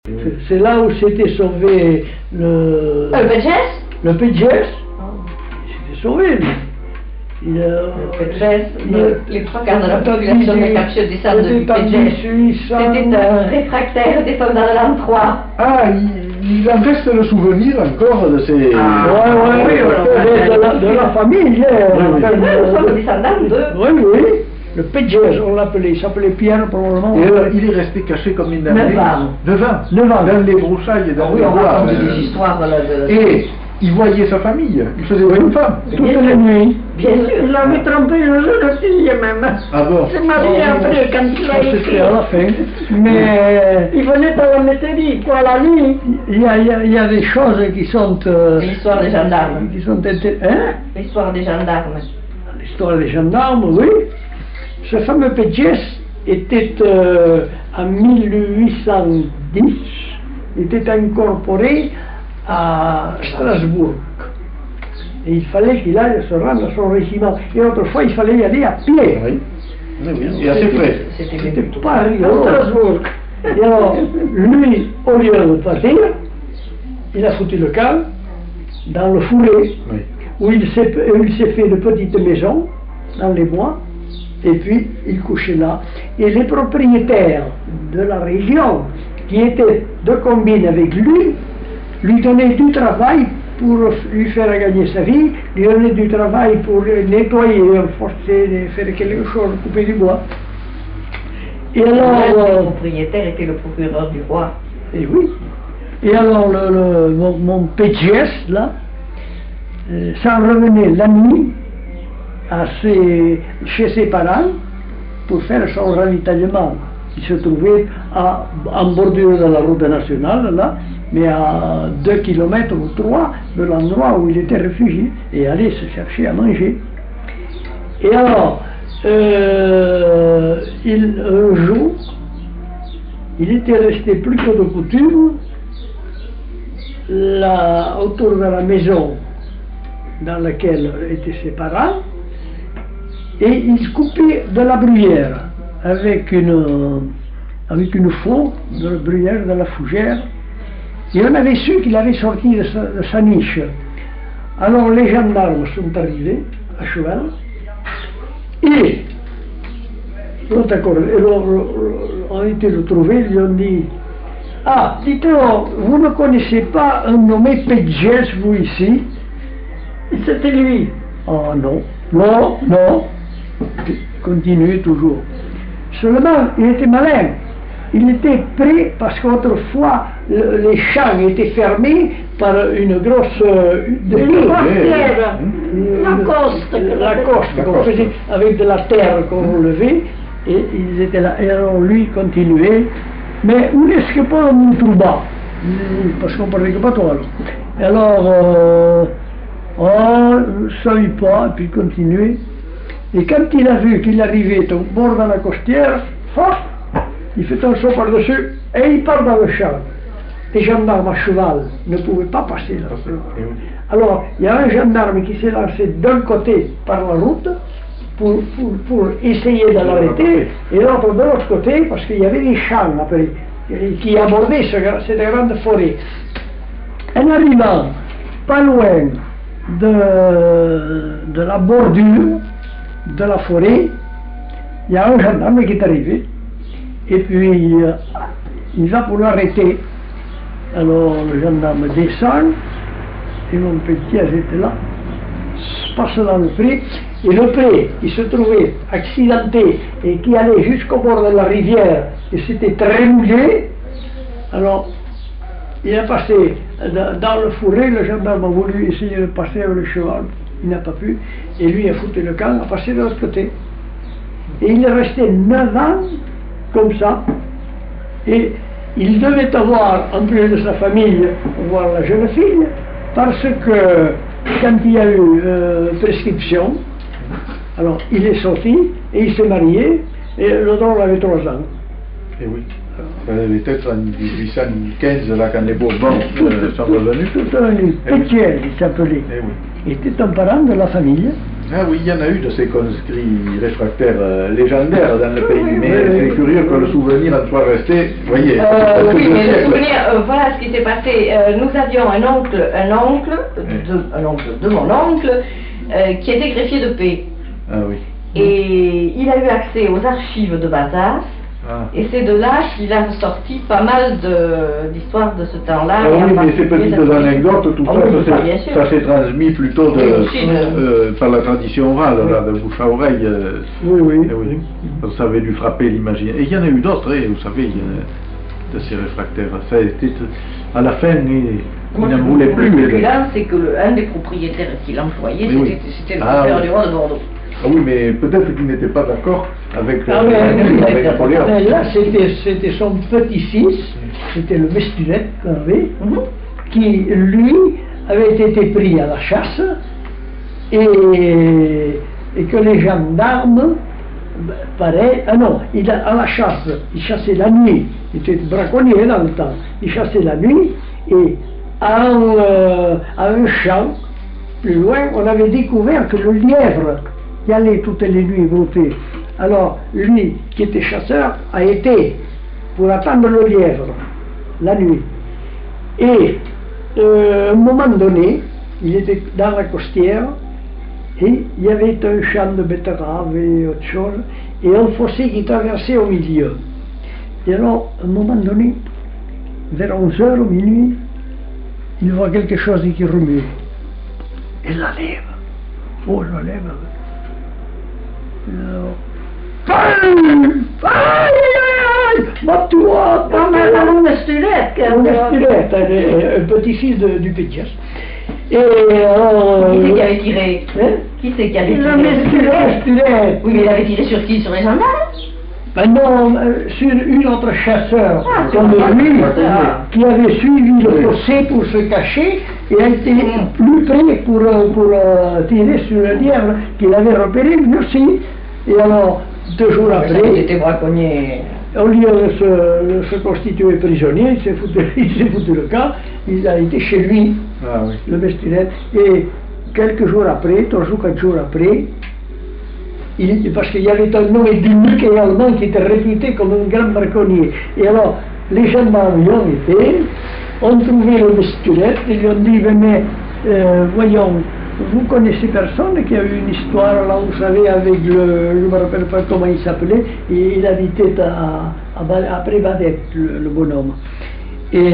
C'est là où s'était sauvé le Pédiès. Il s'était sauvé, lui. Les trois quarts de la population de Captieux descendent de Pédiès. C'était un réfractaire des soldats de l'an 3. Ah, il en reste le souvenir encore de ces... Oui, de la famille. Nous sommes descendants de... Oui, oui. Le Pédiès, on l'appelait, il s'appelait Pierre probablement. Et il est resté caché comme une année. 9 ans. Dans les broussailles et dans les bois. Des histoires de... Et il voyait sa famille, il faisait une femme. Toutes les nuits. Bien sûr. Il l'avait trompé une jeune fille même. Ah bon? C'est marié après quand il a écrit. C'était à la fin. Mais il venait à la métairie, quoi, la nuit. il y a des choses qui sont... L'histoire des gendarmes. Qui sont L'histoire des gendarmes. L'histoire des gendarmes, oui. Ce fameux Pédiès était en 1810, était incorporé à Strasbourg. Et il fallait qu'il aille se rendre à son régiment. Et autrefois, il fallait y aller à pied. Oui. Oui. Et assez frais. C'était pas rigolo. Strasbourg. Et alors, lui, au lieu de partir, il a foutu le camp dans le fourré, Oui. où il s'est fait de petites maisons dans les bois. Et puis, il couchait là. Et les propriétaires de la région, qui étaient de combine avec lui donnaient du travail pour lui faire gagner sa vie, lui donnaient du travail pour nettoyer, forcer, faire quelque chose, couper du bois. Et alors... Le propriétaire était le procureur du roi. Et oui. Et alors, mon Pédiès, là, s'en revenait la nuit, chez ses parents pour faire son ravitaillement. Il se trouvait en bordure de la route nationale, là, mais à 2 km ou 3 de l'endroit où il était réfugié, et allait se chercher à manger. Et alors, un jour, il était resté plus que de coutume autour de la maison dans laquelle étaient ses parents, et il se coupait de la bruyère avec une faux de la bruyère, de la fougère, et on avait su qu'il avait sorti de sa niche. Alors les gendarmes sont arrivés à cheval, et on a été le trouver, ils lui ont dit: ah, dites-moi, vous ne connaissez pas un nommé Pédiès, vous ici? Et c'était lui. Oh non, non, non. Continue toujours. Seulement, il était malin. Il était prêt, parce qu'autrefois, les champs étaient fermés par une grosse... La coste qu'on faisait avec de la terre qu'on relevait, et ils étaient là. Et alors lui continuait. Mais où est-ce que pas nous trouva? Parce qu'on parlait que pas toi. Et alors, on ne savait pas, et puis il continuait. Et quand il a vu qu'il arrivait au bord de la costière, il fait un saut par-dessus et il part dans le champ. Les gendarmes à cheval ne pouvaient pas passer là. Alors, il y a un gendarme qui s'est lancé d'un côté par la route pour essayer de l'arrêter, et l'autre de l'autre côté, parce qu'il y avait des champs après, qui abordaient cette grande forêt. En arrivant pas loin de la bordure de la forêt, il y a un gendarme qui est arrivé, et puis il va pour l'arrêter. Alors le gendarme descend, et mon petit était là, passe dans le pré, et le pré qui se trouvait accidenté et qui allait jusqu'au bord de la rivière, et c'était très mouillé. Alors il a passé dans le fourré, le gendarme a voulu essayer de passer avec le cheval, il n'a pas pu, et lui a foutu le camp, a passé de l'autre côté. Et il est resté 9 ans comme ça, et il devait avoir, en plus de sa famille, voir la jeune fille, parce que quand il y a eu prescription, alors il est sorti et il s'est marié, et le drôle avait 3 ans. Et oui. Peut-être en 1815, là, quand les Bourbons sont revenus. Tout un Pétiès, il s'appelait. Et oui. Il était un parent de la famille. Ah oui, il y en a eu de ces conscrits réfractaires légendaires dans le pays, mais c'est curieux que le souvenir en soit resté, vous voyez. Oui, mais le souvenir, voilà ce qui s'est passé. Nous avions un oncle de mon oncle, qui était greffier de paix. Ah oui. Et il a eu accès aux archives de Bazas. Ah. Et c'est de là qu'il a sorti pas mal d'histoires de ce temps-là. Ah oui, mais ces petites anecdotes, tout ça s'est transmis plutôt par la tradition orale, là, de bouche à oreille. Oui. Ça avait dû frapper l'imaginaire. Et il y en a eu d'autres, vous savez, de ces réfractaires. Ça a été, à la fin, ils n'en voulaient plus. Et là, c'est que un des propriétaires qu'il employait, c'était le propriétaire du roi de Bordeaux. Ah oui, mais peut-être qu'il n'était pas d'accord avec Napoléon. Là, c'était son petit-fils, c'était le Bestulet, qui, lui, avait été pris à la chasse, et que les gendarmes, pareil, à la chasse, il chassait la nuit, il était braconnier dans le temps, il chassait la nuit, et à un champ, plus loin, on avait découvert que le lièvre qui allait toutes les nuits brouter. Alors, lui, qui était chasseur, a été pour attendre le lièvre, la nuit. Et, à un moment donné, il était dans la costière, et il y avait un champ de betteraves et autre chose, et un fossé qui traversait au milieu. Et alors, à un moment donné, vers 11h, minuit, il voit quelque chose qui remue. Et la lève. Oh, la lève. Un petit-fils du Pétias. Et qui c'est qui avait tiré? Qui c'est qui avait tiré? Le Bestulet. Oui, mais il avait tiré sur qui? Sur les gendarmes? Ben non, sur une autre chasseur comme lui, qui avait suivi le fossé pour se cacher et a été plus près pour tirer sur le lièvre qu'il avait repéré lui aussi. Et alors, 2 jours après, il était braconnier. Au lieu de se constituer prisonnier, il s'est foutu le camp, il a été chez lui, le Bestulet, et quelques jours après, 3 ou 4 jours après, parce qu'il y avait un nommé Dumuc également qui était réputé comme un grand braconnier. Et alors, les gendarmes y ont été, ont trouvé le Bestulet, et lui ont dit, mais voyons, vous connaissez personne qui a eu une histoire, là, vous savez, avec je ne me rappelle pas comment il s'appelait, et il habitait après Badette, le bonhomme. Et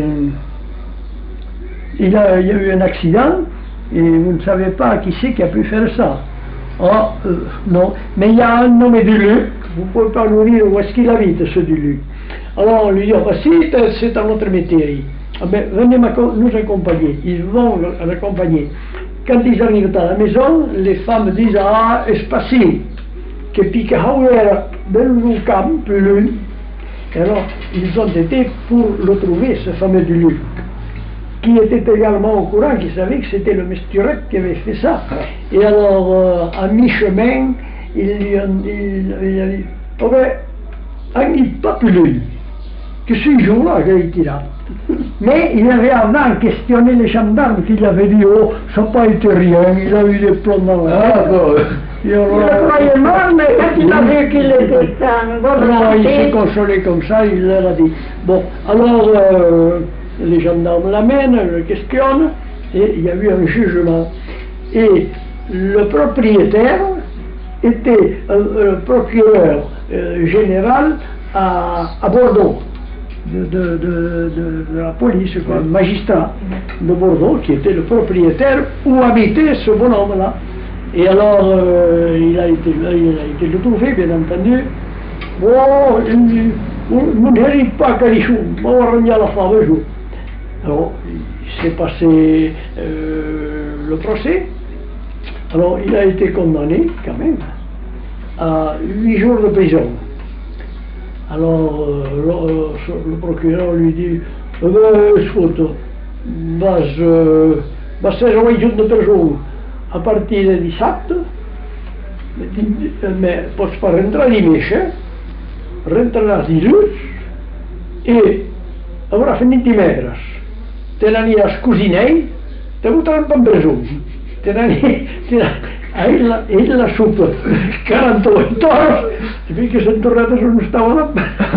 il y a eu un accident, et vous ne savez pas qui c'est qui a pu faire ça. Non, mais il y a un nommé Duluc, vous ne pouvez pas nous dire où est-ce qu'il habite, ce Duluc. Alors on lui dit, si, c'est à notre métier. Ah ben, venez nous accompagner. Ils vont l'accompagner. Quand ils arrivent à la maison, les femmes disent, c'est passé, que pique Hauer, bel camp, plus. Et alors, ils ont été pour le trouver, ce fameux Duluc, qui était également au courant, qui savait que c'était le Bestulet qui avait fait ça. Et alors, à mi-chemin, il a dit, oh ben, Annie, pas plus, que ce jour-là, j'ai été là. Mais il avait avant questionné les gendarmes qui avaient dit, oh, ça n'a pas été rien, il a eu des plombs dans la Il le croyait mort, mais quand il a vu qu'il était en bonne santé... il s'est consolé comme ça, il leur a dit. Bon, alors, les gendarmes l'amènent, le questionnent, et il y a eu un jugement. Et le propriétaire était un procureur général à Bordeaux, de la police, quoi, un magistrat de Bordeaux, qui était le propriétaire où habitait ce bonhomme-là. Et alors, il a été retrouvé, bien entendu. Bon, vous n'hérite pas Calichou, on va revenir à la fin de jour. Alors, il s'est passé le procès. Alors, il a été condamné, quand même, à 8 jours de prison. Alors, le procureur lui dit, escuta, vas ser 8 jours de prison a partir de dissabte, mais pots pas rentrar diumenge, rentraràs dilluns i haurà fet dimecres. Te n'aniràs cosinell, te votaran per presó. e la soupe 48 ore, e puis que sono tornato sullo stavo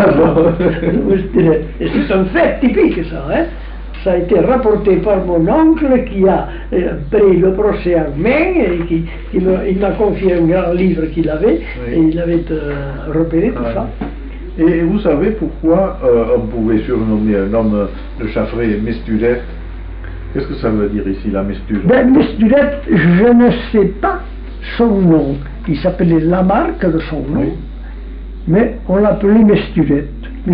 et c'est un fait typique ça, hein. Ça a été rapporté par mon oncle qui a pris le procès en main et il m'a confié un grand livre qu'il avait, et il avait repéré tout ça. Et vous savez pourquoi on pouvait surnommer un homme de Chaffray Mesturette? Qu'est-ce que ça veut dire ici, la Mesture? Ben, Mesturette, je ne sais pas son nom. Il s'appelait Lamarque de son nom, oui. Mais on l'appelait Mesturette.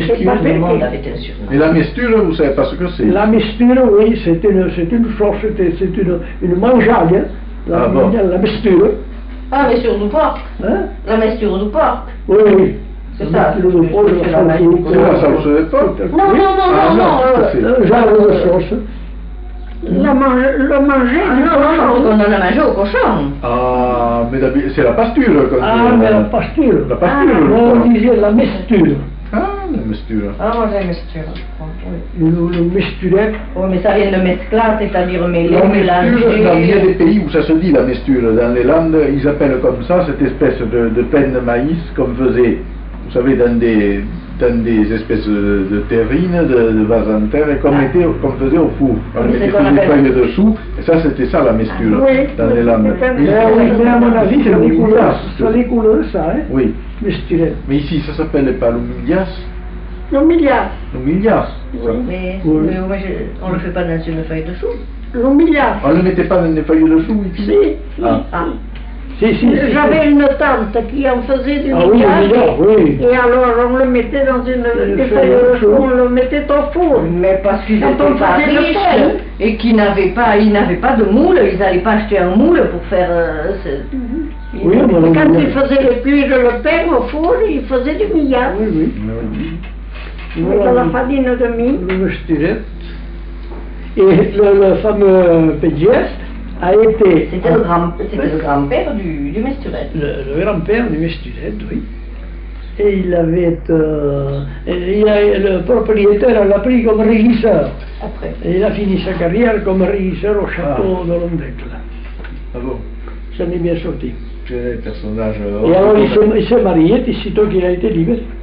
Et la mesture, vous ne savez pas ce que c'est? La mesture, oui, c'est une sauce, c'est une mangeaille, la mesture. Ah, mais sur du porc. Hein? La mesture du porc. Oui, oui. C'est ça. C'est la sauce de porc? Non, genre de sauce. Le manger du cochon. On en a mangé au cochon. Ah, mais c'est la pasture. Mais la pasture. La pasture. On disait la mesture. Ah, la mesture. Ah, moi j'ai mesture, je crois. Oui. Le mesturette. Oh, mais ça vient de mescla, c'est-à-dire mêler, mélanger. Dans bien des pays où ça se dit la mesture, dans les Landes, ils appellent comme ça cette espèce de pain de maïs qu'on faisait, vous savez, dans des espèces de terrines, de vases en terre, et qu'on faisait au four. On mettait des feuilles dessous, et ça c'était ça la mesture, dans les Landes. Mais à mon avis, ça découle de ça, hein? Oui. Mesturette. Mais ici, ça s'appelle pas l'humilias? L'humilias. L'humilias. Mais on ne le fait pas dans une feuille de chou. L'humilias. On ne le mettait pas dans des feuilles de chou ici? Si. Ah. J'avais une tante qui en faisait du millard, oui. Et alors on le mettait dans une feuille de chou, on le mettait au four. Mais parce qu'ils n'étaient pas riches et qu'ils n'avaient pas de moule, ils n'allaient pas acheter un moule pour faire... Oui, quand ils faisaient les cuire le pain au four, ils faisaient du millard. Oui. Avec la farine de mie. Le mesturette. Et le fameux Pédiès a été... C'était le grand-père du mesturette. Le grand-père du mesturette, oui. Et il avait... le propriétaire l'a pris comme régisseur. Après. Et il a fini sa carrière comme régisseur au château de Londecle. Ah bon? Ça en est bien sorti. Quel personnage... Et alors il s'est marié, et sitôt qu'il a été libéré.